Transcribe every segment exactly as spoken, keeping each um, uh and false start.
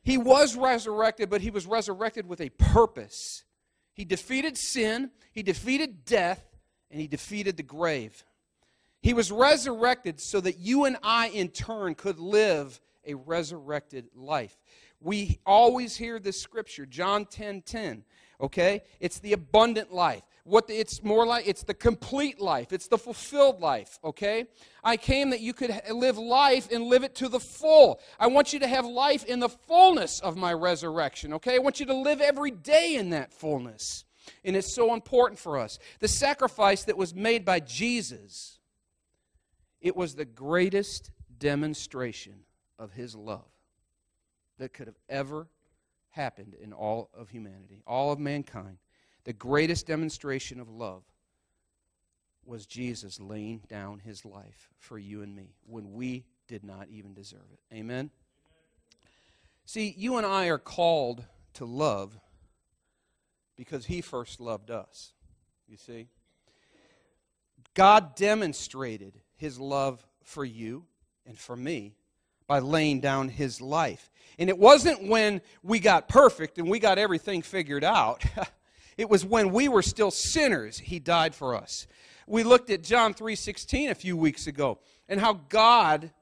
He was resurrected, but he was resurrected with a purpose. He defeated sin, he defeated death, and he defeated the grave. He was resurrected so that you and I, in turn, could live a resurrected life. We always hear this scripture, John ten ten, okay? It's the abundant life. What the, it's more like, it's the complete life. It's the fulfilled life, okay? I came that you could live life and live it to the full. I want you to have life in the fullness of my resurrection, okay? I want you to live every day in that fullness. And it's so important for us. The sacrifice that was made by Jesus, it was the greatest demonstration of his love that could have ever happened in all of humanity, all of mankind. The greatest demonstration of love was Jesus laying down his life for you and me when we did not even deserve it. Amen? See, you and I are called to love because he first loved us. You see? God demonstrated his love for you and for me by laying down his life. And it wasn't when we got perfect and we got everything figured out. It was when we were still sinners, he died for us. We looked at John three sixteen a few weeks ago and how God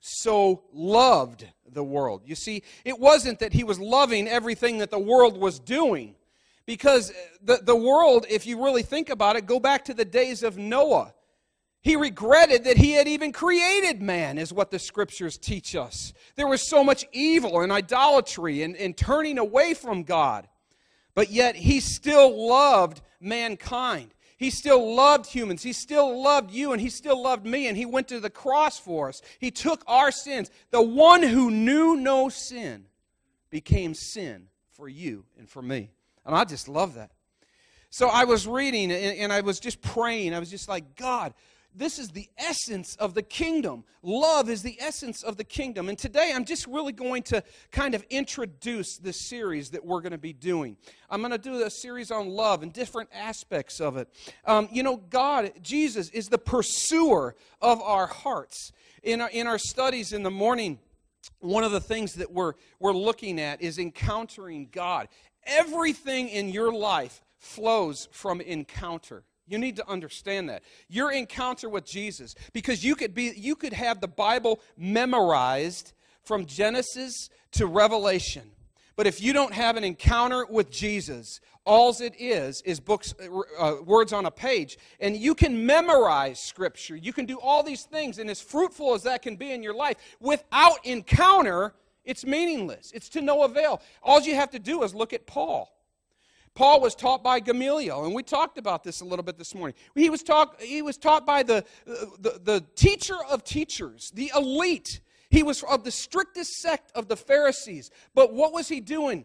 so loved the world. You see, it wasn't that he was loving everything that the world was doing. Because the, the world, if you really think about it, go back to the days of Noah. He regretted that he had even created man, is what the scriptures teach us. There was so much evil and idolatry and, and turning away from God. But yet he still loved mankind. He still loved humans. He still loved you and he still loved me. And he went to the cross for us. He took our sins. The one who knew no sin became sin for you and for me. And I just love that. So I was reading and, and I was just praying. I was just like, God, this is the essence of the kingdom. Love is the essence of the kingdom. And today I'm just really going to kind of introduce this series that we're going to be doing. I'm going to do a series on love and different aspects of it. Um, you know, God, Jesus, is the pursuer of our hearts. In our, in our studies in the morning, one of the things that we're, we're looking at is encountering God. Everything in your life flows from encounter. You need to understand that. Your encounter with Jesus, because you could be you could have the Bible memorized from Genesis to Revelation. But if you don't have an encounter with Jesus, all it is is books, uh, words on a page. And you can memorize Scripture. You can do all these things, and as fruitful as that can be in your life, without encounter, it's meaningless. It's to no avail. All you have to do is look at Paul. Paul was taught by Gamaliel, and we talked about this a little bit this morning. He was taught, he was taught by the, the, the teacher of teachers, the elite. He was of the strictest sect of the Pharisees. But what was he doing?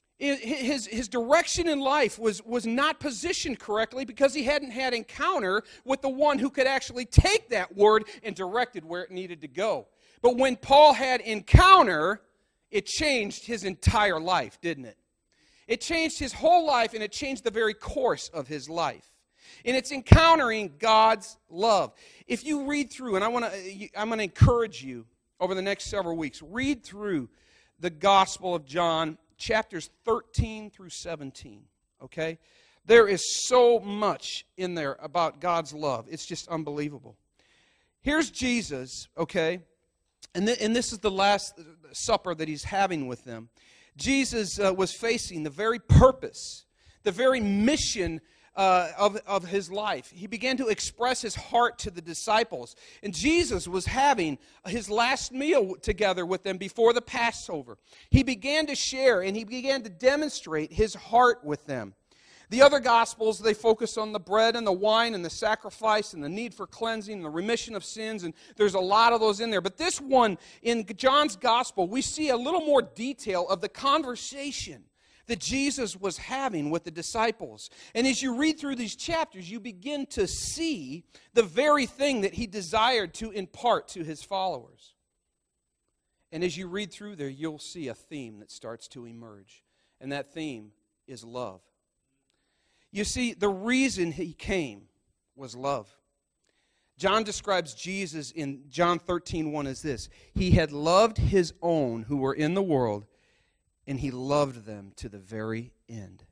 His, his direction in life was, was not positioned correctly because he hadn't had encounter with the one who could actually take that word and direct it where it needed to go. But when Paul had encounter, it changed his entire life, didn't it? It changed his whole life, and it changed the very course of his life. And it's encountering God's love. If you read through, and I want to, I'm going to encourage you over the next several weeks, read through the Gospel of John, chapters thirteen through seventeen. Okay, there is so much in there about God's love. It's just unbelievable. Here's Jesus. Okay, and th- and this is the last supper that he's having with them. Jesus uh, was facing the very purpose, the very mission uh, of, of his life. He began to express his heart to the disciples. And Jesus was having his last meal together with them before the Passover. He began to share and he began to demonstrate his heart with them. The other Gospels, they focus on the bread and the wine and the sacrifice and the need for cleansing and the remission of sins, and there's a lot of those in there. But this one, in John's Gospel, we see a little more detail of the conversation that Jesus was having with the disciples. And as you read through these chapters, you begin to see the very thing that he desired to impart to his followers. And as you read through there, you'll see a theme that starts to emerge, and that theme is love. You see, the reason he came was love. John describes Jesus in John thirteen one as this: he had loved his own who were in the world, and he loved them to the very end.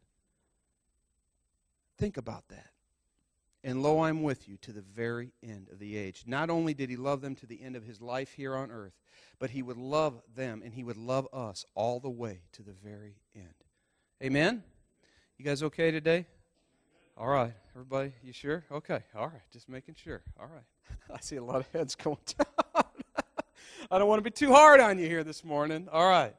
Think about that. And lo, I'm with you to the very end of the age. Not only did he love them to the end of his life here on earth, but he would love them and he would love us all the way to the very end. Amen? You guys okay today? All right. Everybody, you sure? Okay. All right. Just making sure. All right. I see a lot of heads going down. I don't want to be too hard on you here this morning. All right.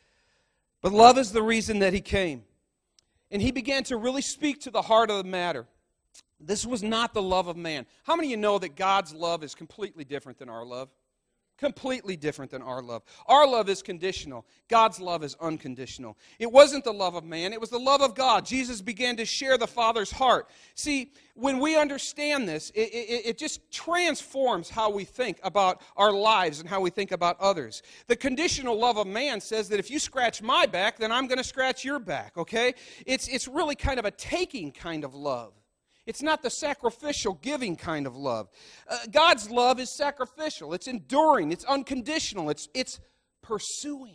But love is the reason that he came. And he began to really speak to the heart of the matter. This was not the love of man. How many of you know that God's love is completely different than our love? Completely different than our love. Our love is conditional. God's love is unconditional. It wasn't the love of man. It was the love of God. Jesus began to share the Father's heart. See, when we understand this, it, it, it just transforms how we think about our lives and how we think about others. The conditional love of man says that if you scratch my back, then I'm going to scratch your back, okay? It's, it's really kind of a taking kind of love. It's not the sacrificial, giving kind of love. Uh, God's love is sacrificial. It's enduring. It's unconditional. It's, it's pursuing.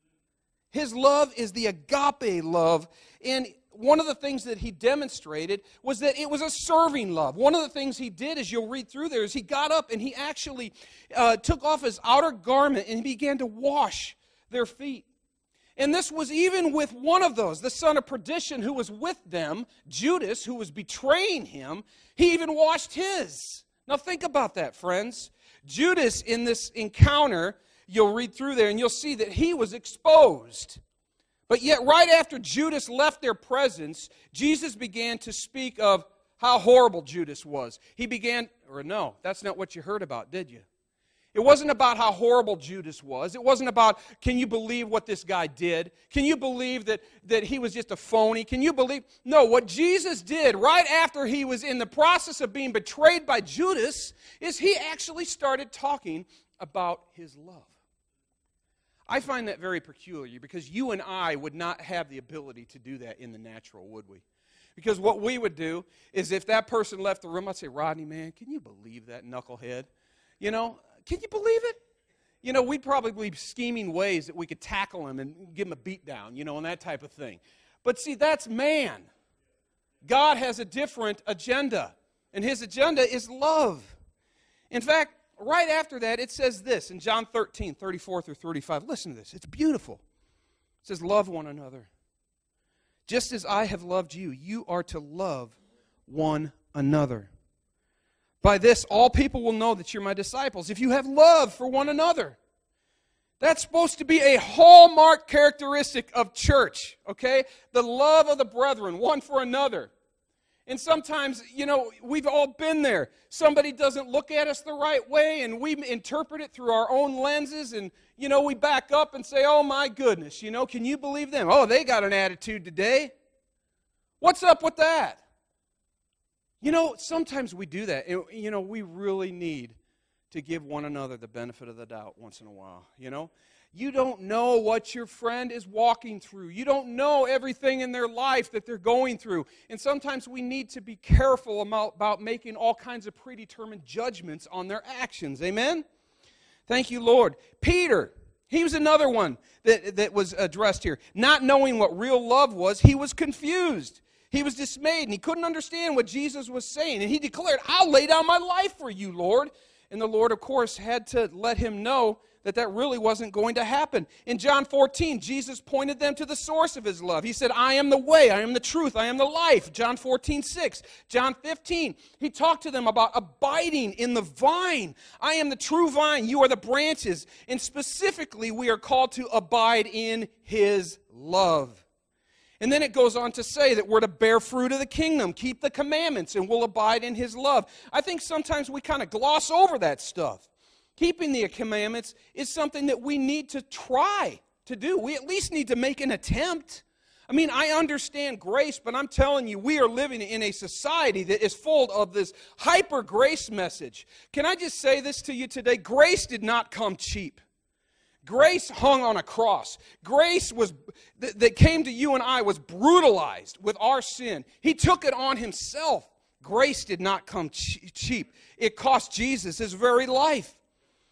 His love is the agape love. And one of the things that he demonstrated was that it was a serving love. One of the things he did, as you'll read through there, is he got up and he actually uh, took off his outer garment and he began to wash their feet. And this was even with one of those, the son of perdition who was with them, Judas, who was betraying him. He even washed his. Now think about that, friends. Judas, in this encounter, you'll read through there and you'll see that he was exposed. But yet right after Judas left their presence, Jesus began to speak of how horrible Judas was. He began, or no, that's not what you heard about, did you? It wasn't about how horrible Judas was. It wasn't about, can you believe what this guy did? Can you believe that, that he was just a phony? Can you believe? No, what Jesus did right after he was in the process of being betrayed by Judas is he actually started talking about his love. I find that very peculiar because you and I would not have the ability to do that in the natural, would we? Because what we would do is if that person left the room, I'd say, Rodney, man, can you believe that knucklehead? You know, can you believe it? You know, we'd probably be scheming ways that we could tackle him and give him a beat down, you know, and that type of thing. But see, that's man. God has a different agenda, and his agenda is love. In fact, right after that, it says this in John thirteen, thirty-four through thirty-five. Listen to this. It's beautiful. It says, love one another. Just as I have loved you, you are to love one another. By this, all people will know that you're my disciples, if you have love for one another. That's supposed to be a hallmark characteristic of church, okay? The love of the brethren, one for another. And sometimes, you know, we've all been there. Somebody doesn't look at us the right way, and we interpret it through our own lenses, and, you know, we back up and say, oh, my goodness, you know, can you believe them? Oh, they got an attitude today. What's up with that? You know, sometimes we do that. And, you know, we really need to give one another the benefit of the doubt once in a while, you know. You don't know what your friend is walking through. You don't know everything in their life that they're going through. And sometimes we need to be careful about, about making all kinds of predetermined judgments on their actions. Amen? Thank you, Lord. Peter, he was another one that, that was addressed here. Not knowing what real love was, he was confused. He was dismayed, and he couldn't understand what Jesus was saying. And he declared, I'll lay down my life for you, Lord. And the Lord, of course, had to let him know that that really wasn't going to happen. In John fourteen, Jesus pointed them to the source of his love. He said, I am the way, I am the truth, I am the life. John fourteen, six. John fifteen, he talked to them about abiding in the vine. I am the true vine, you are the branches. And specifically, we are called to abide in his love. And then it goes on to say that we're to bear fruit of the kingdom, keep the commandments, and we'll abide in his love. I think sometimes we kind of gloss over that stuff. Keeping the commandments is something that we need to try to do. We at least need to make an attempt. I mean, I understand grace, but I'm telling you, we are living in a society that is full of this hyper-grace message. Can I just say this to you today? Grace did not come cheap. Grace hung on a cross. Grace was th- that came to you and I was brutalized with our sin. He took it on himself. Grace did not come che- cheap. It cost Jesus his very life.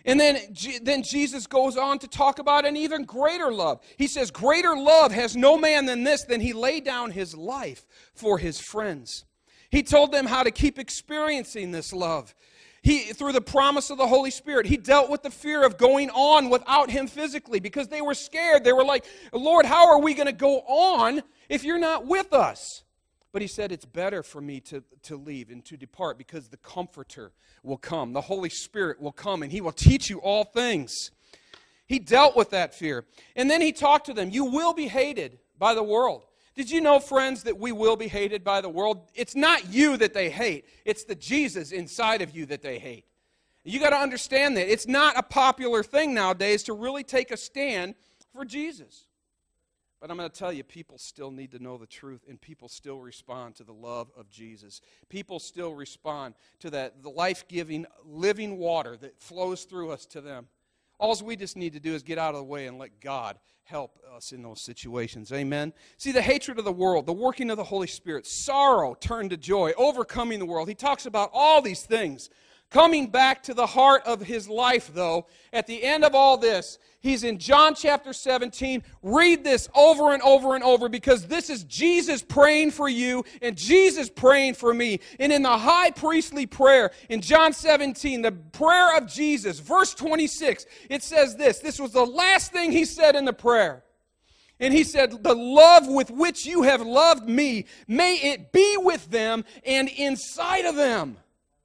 And then, then Jesus goes on to talk about an even greater love. He says, greater love has no man than this, than he laid down his life for his friends. He told them how to keep experiencing this love. He, through the promise of the Holy Spirit, he dealt with the fear of going on without him physically because they were scared. They were like, Lord, how are we going to go on if you're not with us? But he said, it's better for me to, to leave and to depart because the Comforter will come. The Holy Spirit will come and he will teach you all things. He dealt with that fear. And then he talked to them. You will be hated by the world. Did you know, friends, that we will be hated by the world? It's not you that they hate. It's the Jesus inside of you that they hate. You got to understand that. It's not a popular thing nowadays to really take a stand for Jesus. But I'm going to tell you, people still need to know the truth, and people still respond to the love of Jesus. People still respond to that the life-giving, living water that flows through us to them. All we just need to do is get out of the way and let God help us in those situations. Amen? See, the hatred of the world, the working of the Holy Spirit, sorrow turned to joy, overcoming the world. He talks about all these things. Coming back to the heart of his life, though, at the end of all this, he's in John chapter seventeen. Read this over and over and over because this is Jesus praying for you and Jesus praying for me. And in the high priestly prayer in John seventeen, the prayer of Jesus, verse twenty-six, it says this. This was the last thing he said in the prayer. And he said, the love with which you have loved me, may it be with them and inside of them.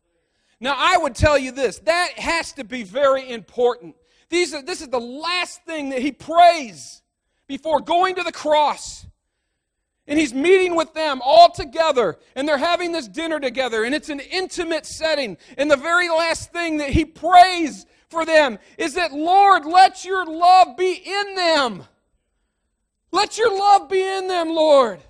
Now, I would tell you this, that has to be very important. These are, this is the last thing that he prays before going to the cross. And he's meeting with them all together, and they're having this dinner together, and it's an intimate setting. And the very last thing that he prays for them is that, Lord, let your love be in them. Let your love be in them, Lord.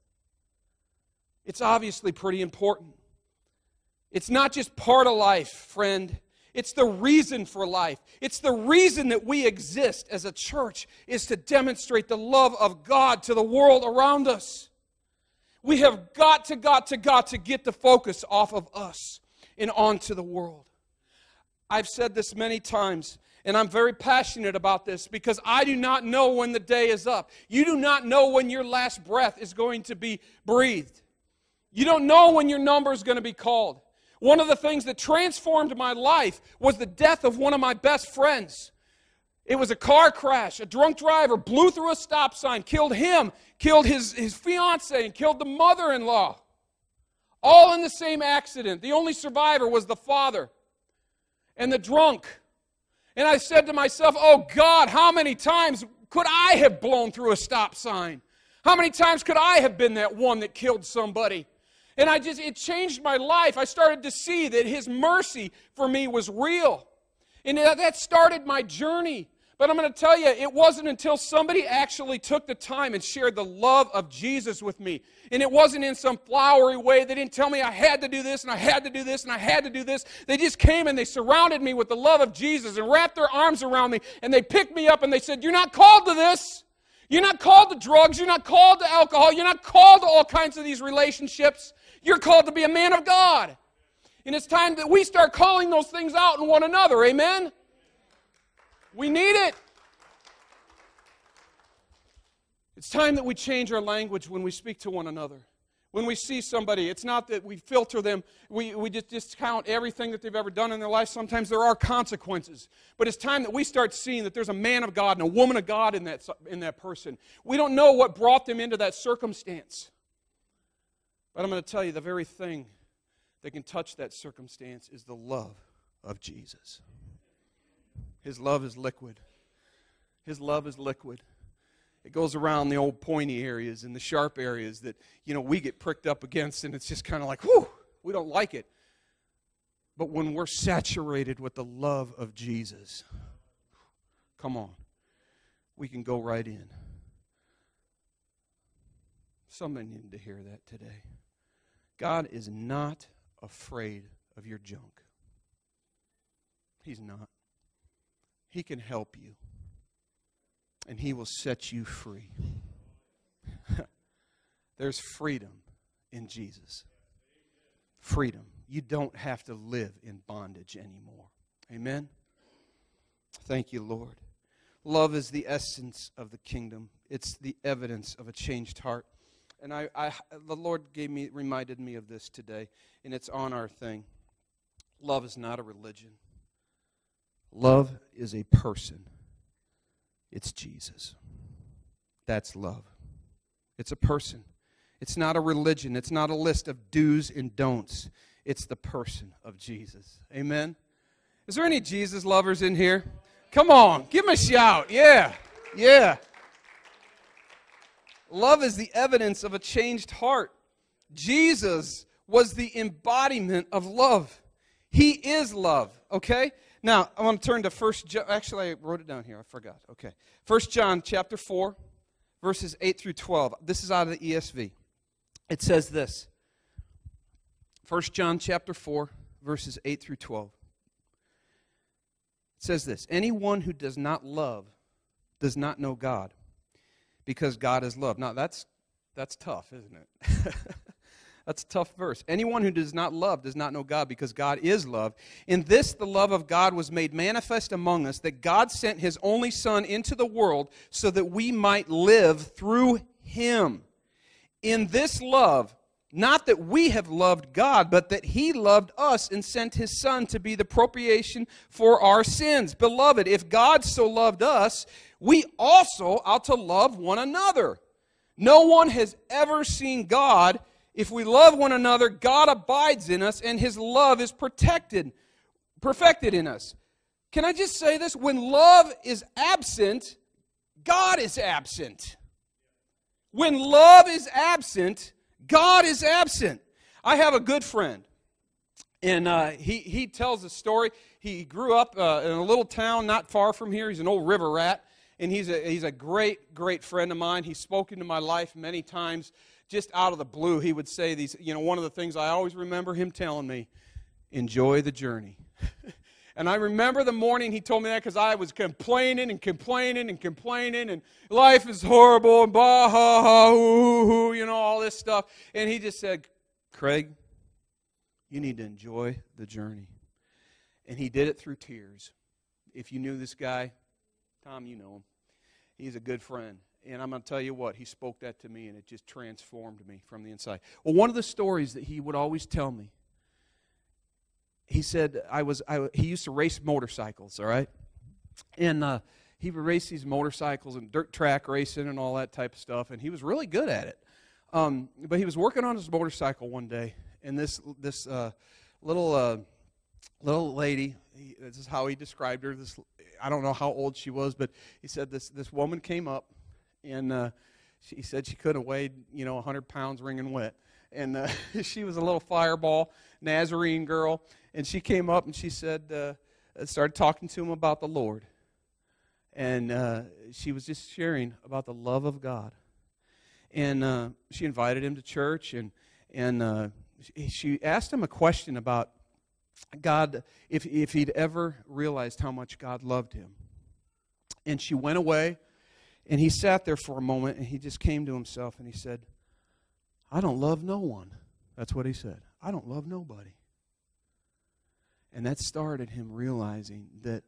It's obviously pretty important. It's not just part of life, friend. It's the reason for life. It's the reason that we exist as a church is to demonstrate the love of God to the world around us. We have got to, got to, got to get the focus off of us and onto the world. I've said this many times, and I'm very passionate about this because I do not know when the day is up. You do not know when your last breath is going to be breathed. You don't know when your number is going to be called. One of the things that transformed my life was the death of one of my best friends. It was a car crash. A drunk driver blew through a stop sign, killed him, killed his, his fiancée, and killed the mother-in-law. All in the same accident. The only survivor was the father and the drunk. And I said to myself, oh God, how many times could I have blown through a stop sign? How many times could I have been that one that killed somebody? And I just, it changed my life. I started to see that his mercy for me was real. And that started my journey. But I'm going to tell you, it wasn't until somebody actually took the time and shared the love of Jesus with me. And it wasn't in some flowery way. They didn't tell me I had to do this, and I had to do this, and I had to do this. They just came and they surrounded me with the love of Jesus and wrapped their arms around me. And they picked me up and they said, you're not called to this. You're not called to drugs. You're not called to alcohol. You're not called to all kinds of these relationships. You're called to be a man of God. And it's time that we start calling those things out in one another. Amen? We need it. It's time that we change our language when we speak to one another. When we see somebody, it's not that we filter them, we, we just discount everything that they've ever done in their life. Sometimes there are consequences. But it's time that we start seeing that there's a man of God and a woman of God in that, in that person. We don't know what brought them into that circumstance. But I'm going to tell you, the very thing that can touch that circumstance is the love of Jesus. His love is liquid. His love is liquid. It goes around the old pointy areas and the sharp areas that, you know, we get pricked up against, and it's just kind of like, whew, we don't like it. But when we're saturated with the love of Jesus, come on, we can go right in. Somebody needed to hear that today. God is not afraid of your junk. He's not. He can help you. And He will set you free. There's freedom in Jesus. Freedom. You don't have to live in bondage anymore. Amen? Thank you, Lord. Love is the essence of the kingdom. It's the evidence of a changed heart. And I, I, the Lord gave me, reminded me of this today, and it's on our thing. Love is not a religion. Love is a person. It's Jesus. That's love. It's a person. It's not a religion. It's not a list of do's and don'ts. It's the person of Jesus. Amen? Is there any Jesus lovers in here? Come on, give them a shout. Yeah, yeah. Love is the evidence of a changed heart. Jesus was the embodiment of love. He is love, okay? Now, I want to turn to First John. Actually, I wrote it down here. I forgot. Okay. First John chapter four, verses eight through twelve. This is out of the E S V. It says this. First John chapter four, verses eight through twelve. It says this. Anyone who does not love does not know God, because God is love. Now, that's that's tough, isn't it? That's a tough verse. Anyone who does not love does not know God, because God is love. In this, the love of God was made manifest among us, that God sent His only Son into the world so that we might live through Him. In this love, not that we have loved God, but that He loved us and sent His Son to be the propitiation for our sins. Beloved, if God so loved us, we also ought to love one another. No one has ever seen God. If we love one another, God abides in us, and His love is protected, perfected in us. Can I just say this? When love is absent, God is absent. When love is absent, God is absent. I have a good friend, and uh, he, he tells a story. He grew up uh, in a little town not far from here. He's an old river rat, and he's a, he's a great, great friend of mine. He's spoken to my life many times. Just out of the blue, he would say these, you know, one of the things I always remember him telling me, enjoy the journey. And I remember the morning he told me that, because I was complaining and complaining and complaining, and life is horrible, and bah, ha, ha, hoo, hoo, you know, all this stuff. And he just said, Craig, you need to enjoy the journey. And he did it through tears. If you knew this guy, Tom, you know him. He's a good friend. And I'm going to tell you what, he spoke that to me, and it just transformed me from the inside. Well, one of the stories that he would always tell me, he said, I was, I, he used to race motorcycles, all right? And uh, he would race these motorcycles and dirt track racing and all that type of stuff, and he was really good at it. Um, but he was working on his motorcycle one day, and this this uh, little uh, little lady, he, this is how he described her. This, I don't know how old she was, but he said this this woman came up, and uh, she said she could have weighed, you know, one hundred pounds wringing wet. And uh, she was a little fireball Nazarene girl. And she came up and she said, uh, started talking to him about the Lord. And uh, she was just sharing about the love of God. And uh, she invited him to church. And, and uh, she asked him a question about God, if, if he'd ever realized how much God loved him. And she went away. And he sat there for a moment, and he just came to himself, and he said, I don't love no one. That's what he said. I don't love nobody. And that started him realizing that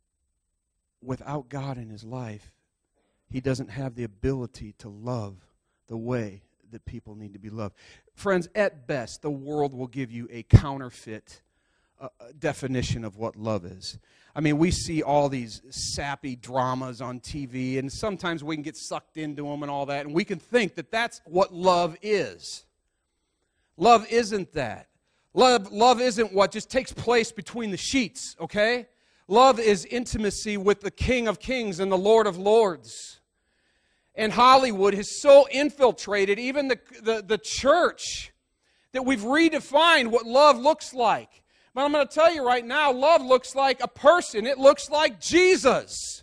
without God in his life, he doesn't have the ability to love the way that people need to be loved. Friends, at best, the world will give you a counterfeit uh, definition of what love is. I mean, we see all these sappy dramas on T V, and sometimes we can get sucked into them and all that, and we can think that that's what love is. Love isn't that. Love, love isn't what just takes place between the sheets, okay? Love is intimacy with the King of Kings and the Lord of Lords. And Hollywood has so infiltrated even the, the, the church that we've redefined what love looks like. But I'm going to tell you right now, love looks like a person. It looks like Jesus.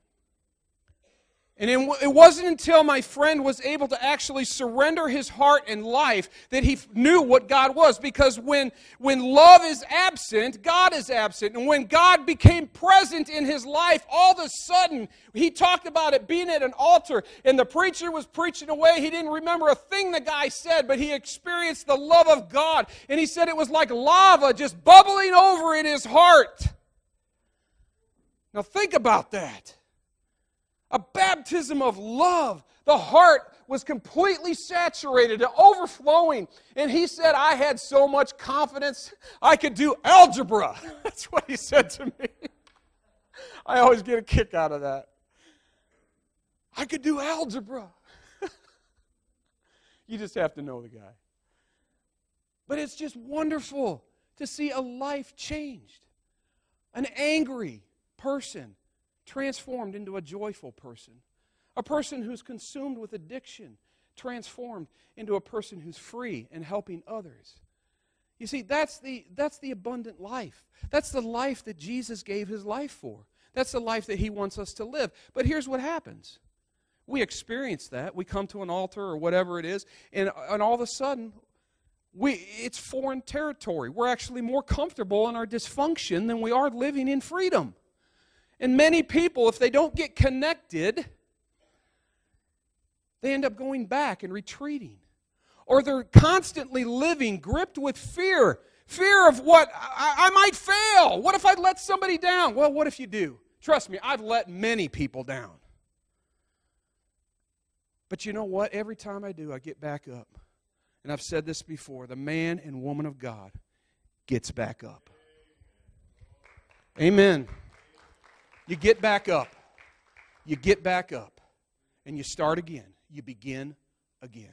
And it wasn't until my friend was able to actually surrender his heart and life that he knew what God was. Because when, when love is absent, God is absent. And when God became present in his life, all of a sudden, he talked about it being at an altar, and the preacher was preaching away. He didn't remember a thing the guy said, but he experienced the love of God. And he said it was like lava just bubbling over in his heart. Now think about that. A baptism of love. The heart was completely saturated and overflowing. And he said, I had so much confidence I could do algebra. That's what he said to me. I always get a kick out of that. I could do algebra. You just have to know the guy. But it's just wonderful to see a life changed. An angry person transformed into a joyful person. A person who's consumed with addiction transformed into a person who's free and helping others. You see, that's the, that's the abundant life. That's the life that Jesus gave his life for. That's the life that he wants us to live. But here's what happens. We experience that. We come to an altar or whatever it is, and, and all of a sudden, we, it's foreign territory. We're actually more comfortable in our dysfunction than we are living in freedom. And many people, if they don't get connected, they end up going back and retreating. Or they're constantly living gripped with fear. Fear of what? I, I might fail. What if I let somebody down? Well, what if you do? Trust me, I've let many people down. But you know what? Every time I do, I get back up. And I've said this before, the man and woman of God gets back up. Amen. You get back up. You get back up. And you start again. You begin again.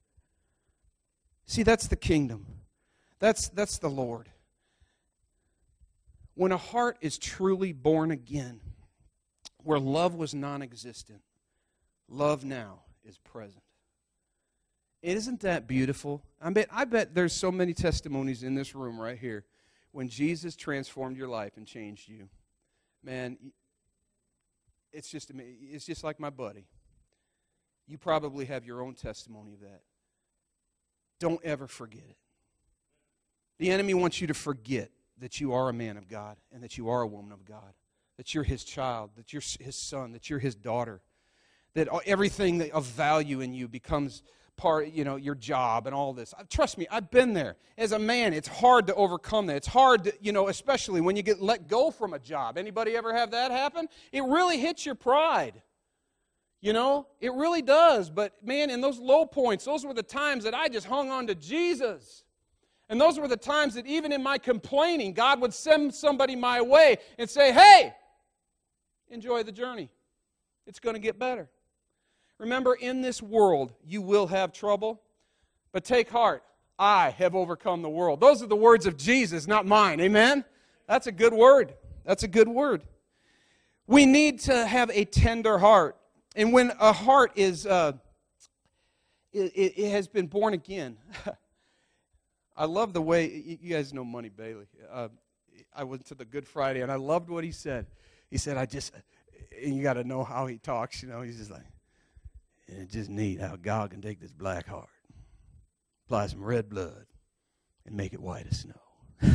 See, that's the kingdom. That's, that's the Lord. When a heart is truly born again, where love was non-existent, love now is present. Isn't that beautiful? I bet, I bet there's so many testimonies in this room right here when Jesus transformed your life and changed you. Man, it's just, it's just like my buddy. You probably have your own testimony of that. Don't ever forget it. The enemy wants you to forget that you are a man of God and that you are a woman of God, that you're his child, that you're his son, that you're his daughter, that everything that of value in you becomes part, you know, your job and all this. Trust me, I've been there. As a man, it's hard to overcome that. It's hard to, you know, especially when you get let go from a job. Anybody ever have that happen? It really hits your pride. You know, it really does. But man, in those low points, those were the times that I just hung on to Jesus. And those were the times that even in my complaining, God would send somebody my way and say, hey, enjoy the journey. It's going to get better. Remember, in this world, you will have trouble, but take heart. I have overcome the world. Those are the words of Jesus, not mine. Amen? That's a good word. That's a good word. We need to have a tender heart. And when a heart is, uh, it, it has been born again. I love the way, you guys know Money Bailey. Uh, I went to the Good Friday, and I loved what he said. He said, I just, and you got to know how he talks, you know. He's just like, it's just neat how God can take this black heart, apply some red blood, and make it white as snow.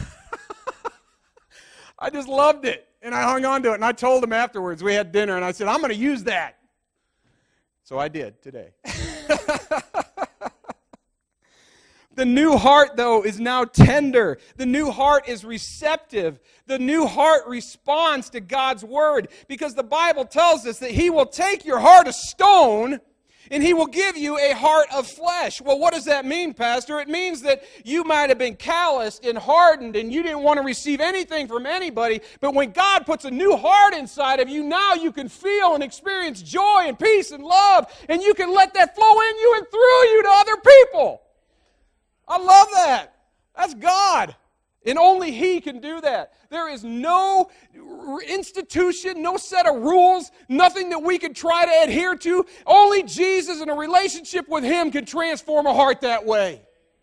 I just loved it, and I hung on to it, and I told him afterwards, we had dinner, and I said, I'm going to use that. So I did today. The new heart, though, is now tender. The new heart is receptive. The new heart responds to God's word, because the Bible tells us that He will take your heart of stone and He will give you a heart of flesh. Well, what does that mean, Pastor? It means that you might have been calloused and hardened and you didn't want to receive anything from anybody, but when God puts a new heart inside of you, now you can feel and experience joy and peace and love, and you can let that flow in you and through you to other people. I love that. That's God. And only He can do that. There is no institution, no set of rules, nothing that we can try to adhere to. Only Jesus and a relationship with Him can transform a heart that way.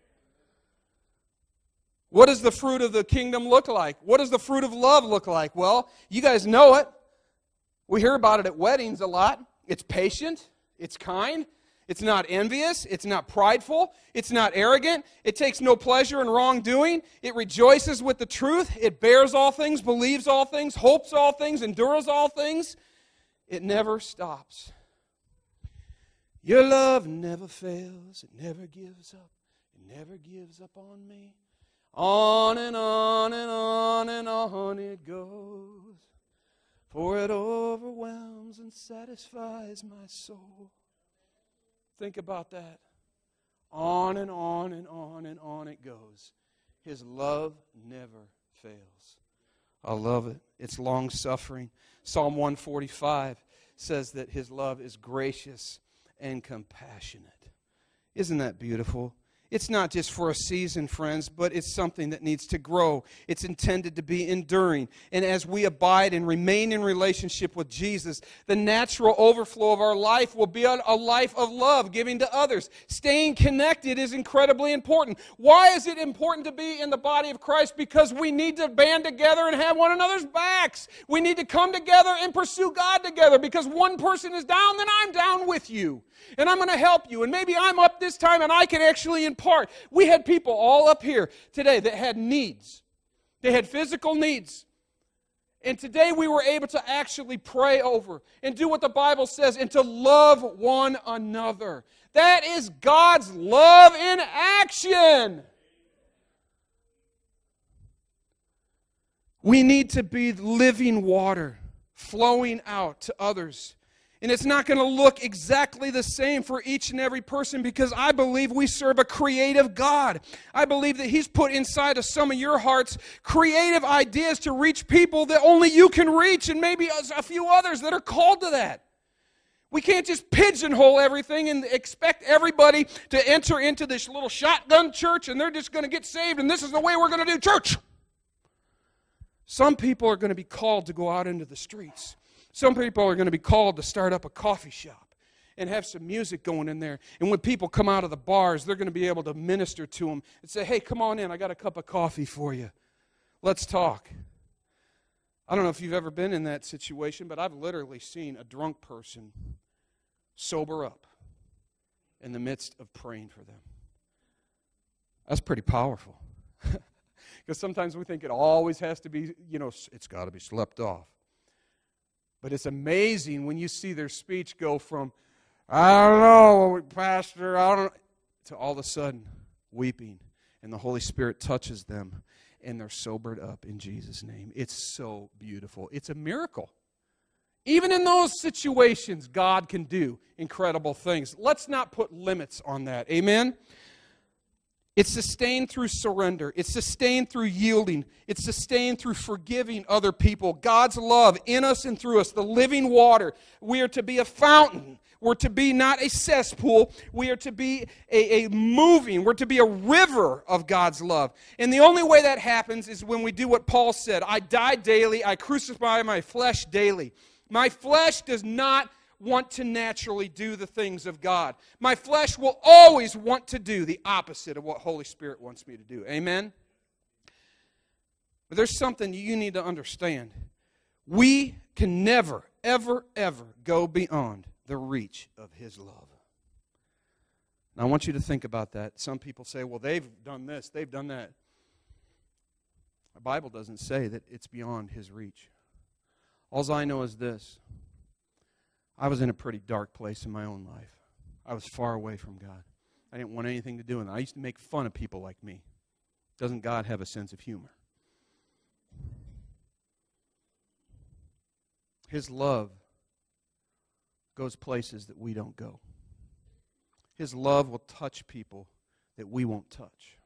What does the fruit of the kingdom look like? What does the fruit of love look like? Well, you guys know it. We hear about it at weddings a lot. It's patient. It's kind. It's not envious. It's not prideful. It's not arrogant. It takes no pleasure in wrongdoing. It rejoices with the truth. It bears all things, believes all things, hopes all things, endures all things. It never stops. Your love never fails. It never gives up. It never gives up on me. On and on and on and on it goes. For it overwhelms and satisfies my soul. Think about that. On and on and on and on it goes. His love never fails. I love it. It's long-suffering. Psalm one forty-five says that His love is gracious and compassionate. Isn't that beautiful? It's not just for a season, friends, but it's something that needs to grow. It's intended to be enduring. And as we abide and remain in relationship with Jesus, the natural overflow of our life will be a life of love, giving to others. Staying connected is incredibly important. Why is it important to be in the body of Christ? Because we need to band together and have one another's backs. We need to come together and pursue God together, because one person is down, then I'm down with you. And I'm going to help you. And maybe I'm up this time and I can actually impart. We had people all up here today that had needs. They had physical needs. And today we were able to actually pray over and do what the Bible says and to love one another. That is God's love in action. We need to be living water flowing out to others. And it's not going to look exactly the same for each and every person, because I believe we serve a creative God. I believe that He's put inside of some of your hearts creative ideas to reach people that only you can reach, and maybe a few others that are called to that. We can't just pigeonhole everything and expect everybody to enter into this little shotgun church and they're just going to get saved and this is the way we're going to do church. Some people are going to be called to go out into the streets. Some people are going to be called to start up a coffee shop and have some music going in there. And when people come out of the bars, they're going to be able to minister to them and say, hey, come on in. I got a cup of coffee for you. Let's talk. I don't know if you've ever been in that situation, but I've literally seen a drunk person sober up in the midst of praying for them. That's pretty powerful. Because sometimes we think it always has to be, you know, it's got to be slept off. But it's amazing when you see their speech go from, I don't know, Pastor, I don't know, to all of a sudden weeping. And the Holy Spirit touches them and they're sobered up in Jesus' name. It's so beautiful. It's a miracle. Even in those situations, God can do incredible things. Let's not put limits on that. Amen? It's sustained through surrender. It's sustained through yielding. It's sustained through forgiving other people. God's love in us and through us, the living water. We are to be a fountain. We're to be not a cesspool. We are to be a, a moving. We're to be a river of God's love. And the only way that happens is when we do what Paul said. I die daily. I crucify my flesh daily. My flesh does not want to naturally do the things of God. My flesh will always want to do the opposite of what Holy Spirit wants me to do. Amen? But there's something you need to understand. We can never, ever, ever go beyond the reach of His love. Now, I want you to think about that. Some people say, well, they've done this, they've done that. The Bible doesn't say that it's beyond His reach. All I know is this. I was in a pretty dark place in my own life. I was far away from God. I didn't want anything to do with it. I used to make fun of people like me. Doesn't God have a sense of humor? His love goes places that we don't go. His love will touch people that we won't touch.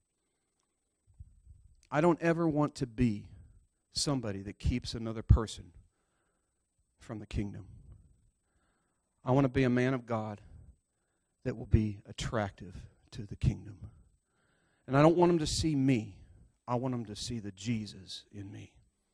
I don't ever want to be somebody that keeps another person from the kingdom. I want to be a man of God that will be attractive to the kingdom. And I don't want them to see me. I want them to see the Jesus in me.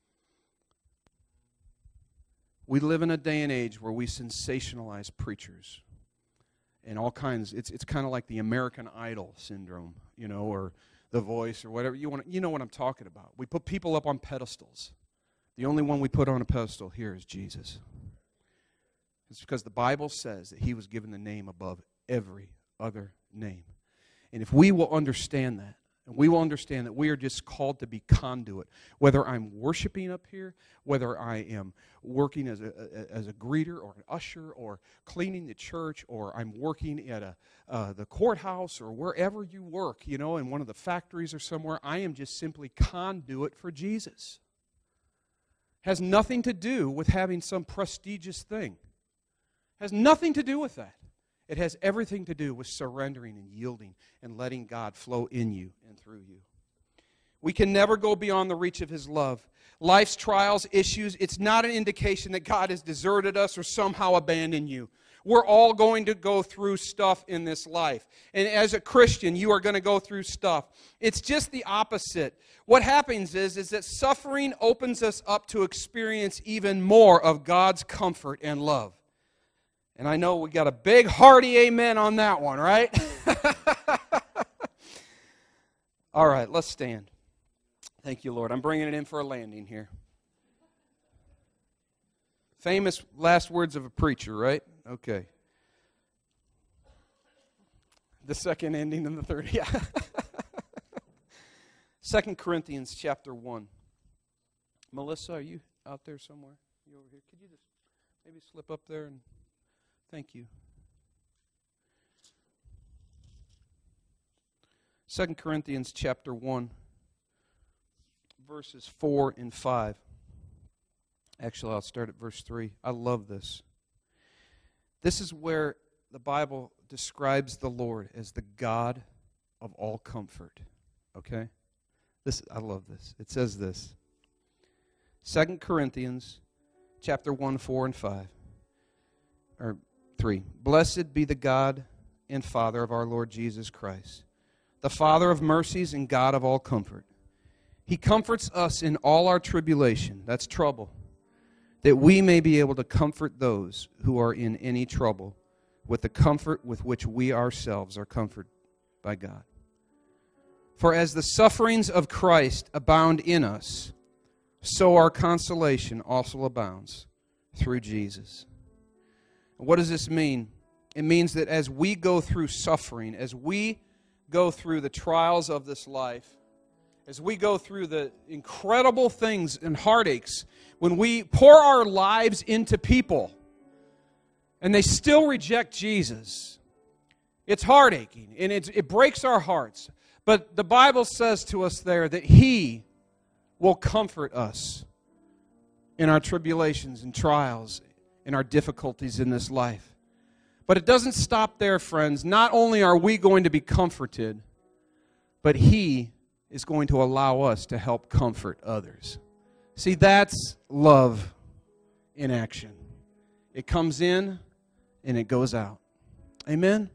We live in a day and age where we sensationalize preachers and all kinds. It's it's kind of like the American Idol syndrome, you know, or The Voice or whatever you want. You know what I'm talking about. We put people up on pedestals. The only one we put on a pedestal here is Jesus. It's because the Bible says that He was given the name above every other name. And if we will understand that, and we will understand that we are just called to be conduit, whether I'm worshiping up here, whether I am working as a, as a greeter or an usher or cleaning the church, or I'm working at a uh, the courthouse or wherever you work, you know, in one of the factories or somewhere, I am just simply conduit for Jesus. has nothing to do with having some prestigious thing. Has nothing to do with that. It has everything to do with surrendering and yielding and letting God flow in you and through you. We can never go beyond the reach of His love. Life's trials, issues, it's not an indication that God has deserted us or somehow abandoned you. We're all going to go through stuff in this life. And as a Christian, you are going to go through stuff. It's just the opposite. What happens is, is that suffering opens us up to experience even more of God's comfort and love. And I know we got a big hearty amen on that one, right? All right, let's stand. Thank you, Lord. I'm bringing it in for a landing here. Famous last words of a preacher, right? Okay. The second ending and the third, yeah. Second Corinthians chapter one. Melissa, are you out there somewhere? You over here? Could you just maybe slip up there and thank you. Second Corinthians chapter one, verses four and five. Actually, I'll start at verse three. I love this. This is where the Bible describes the Lord as the God of all comfort. Okay? This I love this. It says this. Second Corinthians chapter one, four and five. Or three. Blessed be the God and Father of our Lord Jesus Christ, the Father of mercies and God of all comfort. He comforts us in all our tribulation, that's trouble, that we may be able to comfort those who are in any trouble with the comfort with which we ourselves are comforted by God. For as the sufferings of Christ abound in us, so our consolation also abounds through Jesus. What does this mean? It means that as we go through suffering, as we go through the trials of this life, as we go through the incredible things and heartaches, when we pour our lives into people and they still reject Jesus, it's heartaking and it, it breaks our hearts. But the Bible says to us there that He will comfort us in our tribulations and trials, in our difficulties in this life. But it doesn't stop there, friends. Not only are we going to be comforted, but He is going to allow us to help comfort others. See, that's love in action. It comes in and it goes out. Amen?